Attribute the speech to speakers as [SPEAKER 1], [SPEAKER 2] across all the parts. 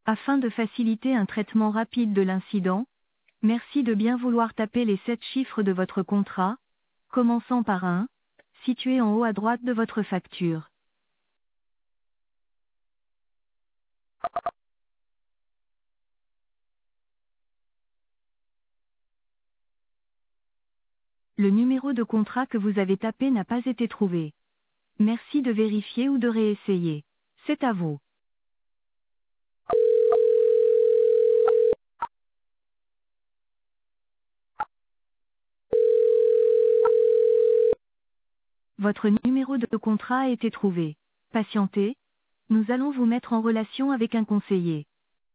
[SPEAKER 1] Afin de faciliter un traitement rapide de l'incident, merci de bien vouloir taper les 7 chiffres de votre contrat, commençant par un, situé en haut à droite de votre facture. Le numéro de contrat que vous avez tapé n'a pas été trouvé. Merci de vérifier ou de réessayer. C'est à vous. Votre numéro de contrat a été trouvé. Patientez. Nous allons vous mettre en relation avec un conseiller.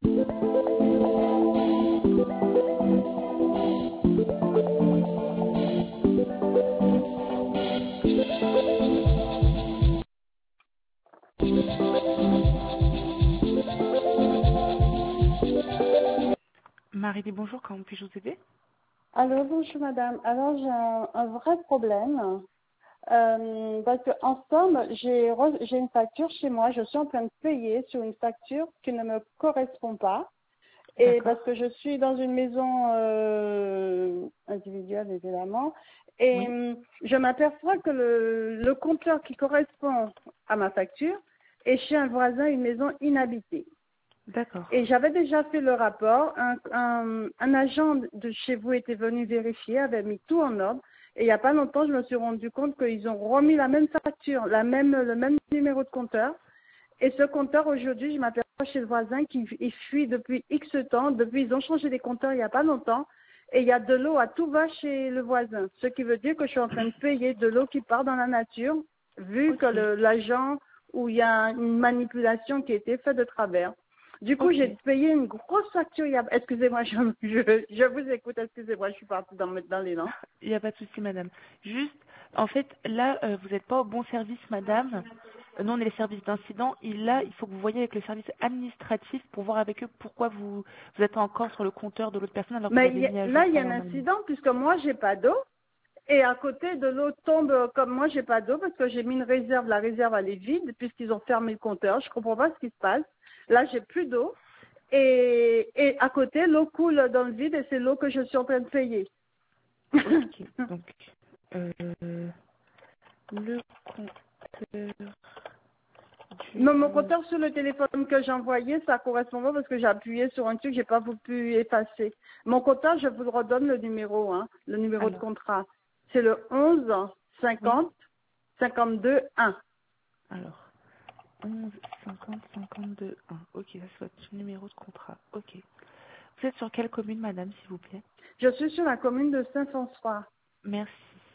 [SPEAKER 1] Marie, bonjour, comment puis-je vous aider?
[SPEAKER 2] Alors, bonjour madame. Alors, j'ai un vrai problème. Parce que en somme, j'ai une facture chez moi. Je suis en train de payer sur une facture qui ne me correspond pas. Et
[SPEAKER 1] D'accord.
[SPEAKER 2] parce que je suis dans une maison individuelle, évidemment. Et
[SPEAKER 1] Oui.
[SPEAKER 2] je m'aperçois que le compteur qui correspond à ma facture est chez un voisin, une maison inhabitée.
[SPEAKER 1] D'accord.
[SPEAKER 2] Et j'avais déjà fait le rapport. Un agent de chez vous était venu vérifier, avait mis tout en ordre. Et il n'y a pas longtemps, je me suis rendu compte qu'ils ont remis la même facture, le même numéro de compteur. Et ce compteur, aujourd'hui, je m'aperçois chez le voisin qu'il fuit depuis X temps. Depuis, ils ont changé les compteurs il n'y a pas longtemps. Et il y a de l'eau à tout va chez le voisin. Ce qui veut dire que je suis en train de payer de l'eau qui part dans la nature, vu que
[SPEAKER 1] Ok.
[SPEAKER 2] l'agent, où il y a une manipulation qui a été faite de travers. Du coup,
[SPEAKER 1] Ok.
[SPEAKER 2] j'ai payé une grosse facture. Excusez-moi, je vous écoute. Excusez-moi, je suis partie dans les langues.
[SPEAKER 1] Il n'y a pas de souci, madame. Juste, en fait, là, vous n'êtes pas au bon service, madame. Nous, on est les services d'incident. Et là, il faut que vous voyez avec le service administratif pour voir avec eux pourquoi vous êtes encore sur le compteur de l'autre personne alors que vous
[SPEAKER 2] Mais
[SPEAKER 1] avez mis à jour
[SPEAKER 2] là, il y
[SPEAKER 1] ça
[SPEAKER 2] a un
[SPEAKER 1] normalement.
[SPEAKER 2] incident puisque moi, j'ai pas d'eau. Et à côté de l'eau tombe, comme moi, j'ai pas d'eau parce que j'ai mis une réserve. La réserve, elle est vide puisqu'ils ont fermé le compteur. Je comprends pas ce qui se passe. Là, j'ai plus d'eau. Et à côté, l'eau coule dans le vide et c'est l'eau que je suis en train de payer.
[SPEAKER 1] Ok. Donc, euh, le compteur du...
[SPEAKER 2] Mais mon compteur sur le téléphone que j'ai envoyé, ça correspond pas parce que j'ai appuyé sur un truc, j'ai pas pu effacer. Mon compteur, je vous redonne le numéro, hein, le numéro de
[SPEAKER 1] Alors,
[SPEAKER 2] contrat. C'est le 11
[SPEAKER 1] oui.
[SPEAKER 2] 50 52 1.
[SPEAKER 1] Alors, 11 50 52 1. Ok, ça c'est votre numéro de contrat. Ok. Vous êtes sur quelle commune, madame, s'il vous plaît?
[SPEAKER 2] Je suis sur la commune de Saint-François.
[SPEAKER 1] Merci.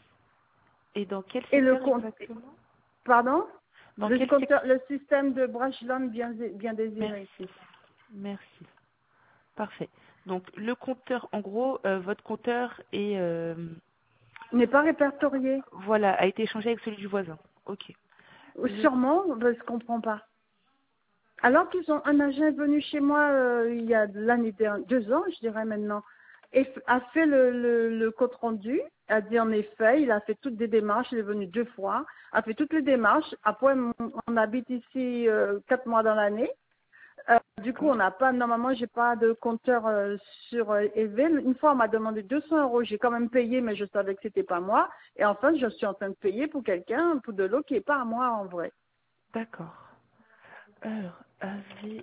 [SPEAKER 1] Et dans quel
[SPEAKER 2] Et le
[SPEAKER 1] secteur
[SPEAKER 2] compte,
[SPEAKER 1] exactement?
[SPEAKER 2] pardon?
[SPEAKER 1] Dans quel secteur?
[SPEAKER 2] Le système de Brashland bien
[SPEAKER 1] Merci.
[SPEAKER 2] désiré.
[SPEAKER 1] Merci. Parfait. Donc le compteur, en gros, votre compteur est
[SPEAKER 2] N'est pas répertorié.
[SPEAKER 1] voilà, a été échangé avec celui du voisin. Ok. Le
[SPEAKER 2] Sûrement, je comprends pas. Alors qu'ils ont un agent est venu chez moi il y a l'année dernière, 2 ans, je dirais maintenant, et a fait le compte rendu, a dit en effet, il a fait toutes des démarches, il est venu 2 fois, a fait toutes les démarches. Après, on habite ici 4 mois dans l'année. Du coup, on
[SPEAKER 1] D'accord.
[SPEAKER 2] n'a pas, normalement, j'ai pas de compteur sur EV. Une fois, on m'a demandé 200 €. J'ai quand même payé, mais je savais que c'était pas moi. Et en fait, je suis en train de payer pour quelqu'un, pour de l'eau qui est pas à moi en vrai.
[SPEAKER 1] D'accord. Alors, avez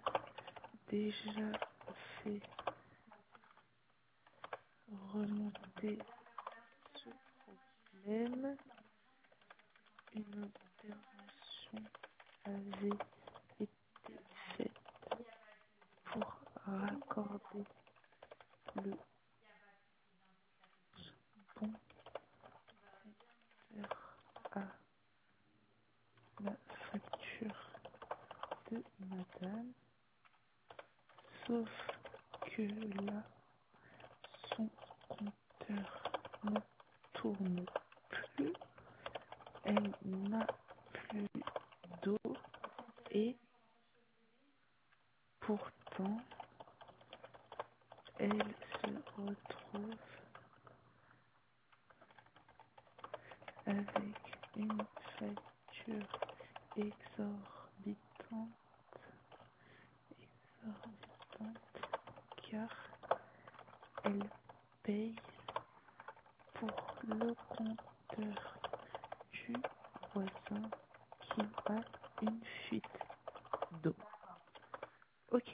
[SPEAKER 1] déjà fait remonter ce problème. Une intervention avait été faite pour raccorder le bon à la facture de madame, sauf que là, son compteur ne tourne plus, elle n'a plus d'eau et pourtant, elle se retrouve avec une facture exorbitante, car elle paye pour le compteur du voisin qui a une fuite d'eau. Ok.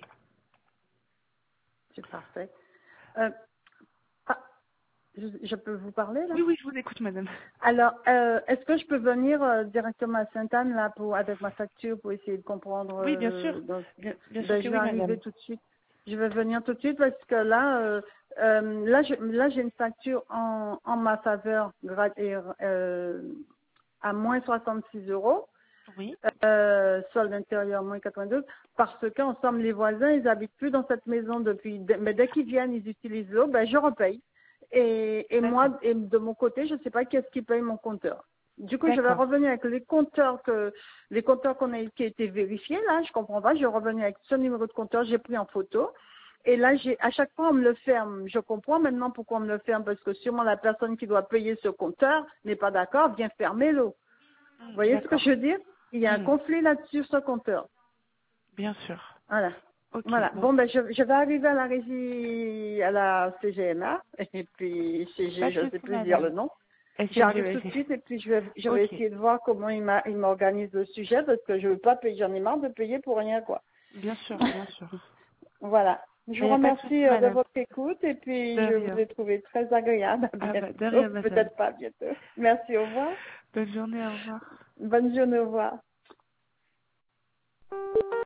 [SPEAKER 2] C'est parfait. Euh, ah, je peux vous parler là?
[SPEAKER 1] Oui, oui, je vous écoute, madame.
[SPEAKER 2] Alors, est-ce que je peux venir directement à Sainte-Anne là avec ma facture pour essayer de comprendre
[SPEAKER 1] Oui, bien sûr. Bien sûr que
[SPEAKER 2] je vais
[SPEAKER 1] oui,
[SPEAKER 2] arriver
[SPEAKER 1] madame.
[SPEAKER 2] tout de suite. Je vais venir tout de suite parce que là, j'ai une facture en ma faveur à moins 66 euros.
[SPEAKER 1] Oui.
[SPEAKER 2] Solde intérieur moins 92, parce qu'en somme, les voisins, ils habitent plus dans cette maison mais dès qu'ils viennent, ils utilisent l'eau, ben, je repaye. Et
[SPEAKER 1] D'accord.
[SPEAKER 2] moi, de mon côté, je ne sais pas qui est-ce qui paye mon compteur. Du coup, je vais
[SPEAKER 1] D'accord.
[SPEAKER 2] revenir avec les compteurs qui ont été vérifiés, là, je comprends pas, je vais revenir avec ce numéro de compteur, j'ai pris en photo. Et là, à chaque fois, on me le ferme. Je comprends maintenant pourquoi on me le ferme, parce que sûrement la personne qui doit payer ce compteur n'est pas d'accord, vient fermer l'eau. Vous voyez ce que
[SPEAKER 1] D'accord.
[SPEAKER 2] je veux dire? Il y a un conflit là-dessus sur ce compteur.
[SPEAKER 1] Bien sûr.
[SPEAKER 2] Voilà.
[SPEAKER 1] Ok.
[SPEAKER 2] Voilà.
[SPEAKER 1] Bon,
[SPEAKER 2] Bon, ben, je vais arriver à la régie, à la CGMA, et puis
[SPEAKER 1] pas
[SPEAKER 2] CG,
[SPEAKER 1] de
[SPEAKER 2] je ne sais
[SPEAKER 1] souci,
[SPEAKER 2] plus dire le
[SPEAKER 1] madame.
[SPEAKER 2] nom. J'arrive tout de
[SPEAKER 1] SNGEG.
[SPEAKER 2] suite et puis je vais
[SPEAKER 1] Ok.
[SPEAKER 2] essayer de voir comment il m'organise le sujet parce que je veux pas payer, j'en ai marre de payer pour rien, quoi.
[SPEAKER 1] Bien sûr, bien sûr.
[SPEAKER 2] Voilà. Je
[SPEAKER 1] Mais il
[SPEAKER 2] vous
[SPEAKER 1] n'y a pas de souci,
[SPEAKER 2] remercie de
[SPEAKER 1] madame.
[SPEAKER 2] votre écoute et
[SPEAKER 1] De
[SPEAKER 2] puis je vous
[SPEAKER 1] rien.
[SPEAKER 2] ai trouvé très agréable. À
[SPEAKER 1] Ah bah, de
[SPEAKER 2] bientôt.
[SPEAKER 1] rien, madame.
[SPEAKER 2] Peut-être pas à bientôt. Merci, au revoir.
[SPEAKER 1] Bonne journée, au revoir.
[SPEAKER 2] Bonne journée, au revoir.